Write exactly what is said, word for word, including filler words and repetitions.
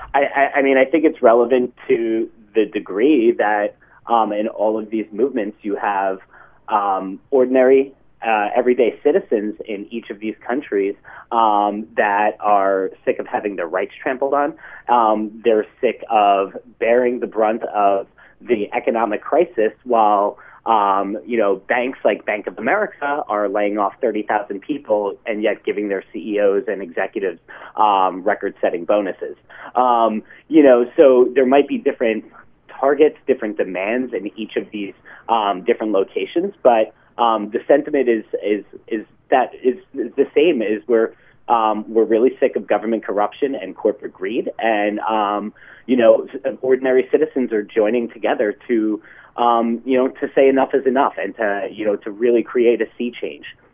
I, I, I mean, I think it's relevant to the degree that um, in all of these movements you have um, ordinary, uh, everyday citizens in each of these countries um, that are sick of having their rights trampled on. Um, they're sick of bearing the brunt of the economic crisis while Um, you know, banks like Bank of America are laying off thirty thousand people and yet giving their C E Os and executives um, record-setting bonuses. Um, you know, so there might be different targets, different demands in each of these um, different locations, but um, the sentiment is is is that is, is the same. Is we're um, we're really sick of government corruption and corporate greed, and um, you know, ordinary citizens are joining together to Um, you know, to say enough is enough and to, you know, to really create a sea change.